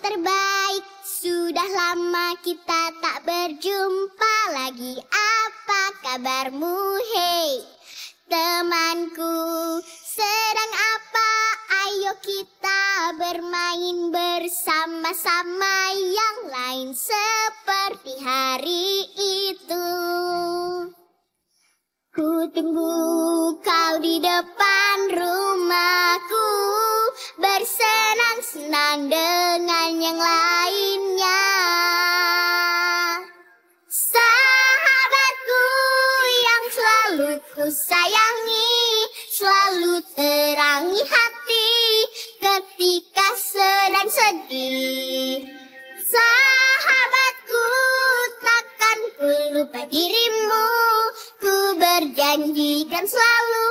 terbaik. Sudah lama kita tak berjumpa lagi. Apa kabarmu, hei temanku? Sedang apa? Ayo kita bermain bersama-sama yang lain seperti hari itu. Ku tunggu kau di depan rumahku, bersenang-senang dengan yang lainnya. Sahabatku yang selalu ku sayangi, selalu terangi hati ketika sedang sedih. Sahabatku, takkan ku lupa dirimu, ku berjanjikan selalu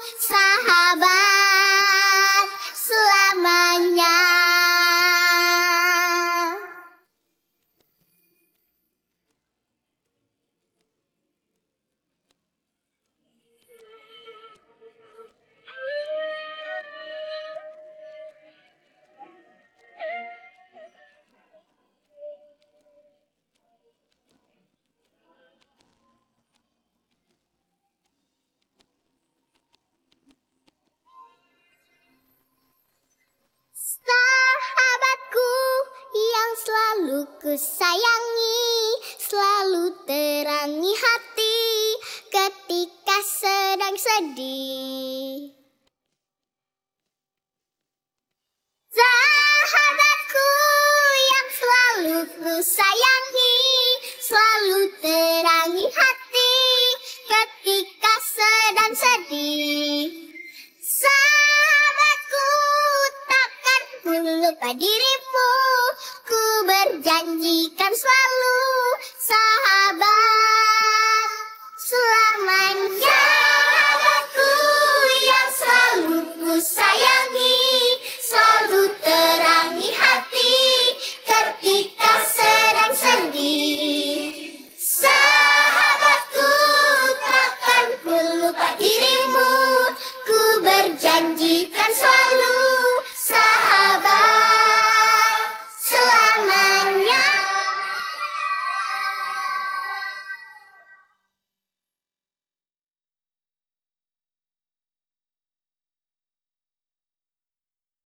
sahabat selamanya. Sahabatku yang selalu ku sayangi, selalu terangi hati ketika sedang sedih. Sahabatku yang selalu ku sayangi, selalu terangi hati ketika sedang sedih. Sahabatku, takkan ku lupa dirimu, ku berjanjikan selalu sahabat selamanya. Sahabatku yang selalu ku sayangi,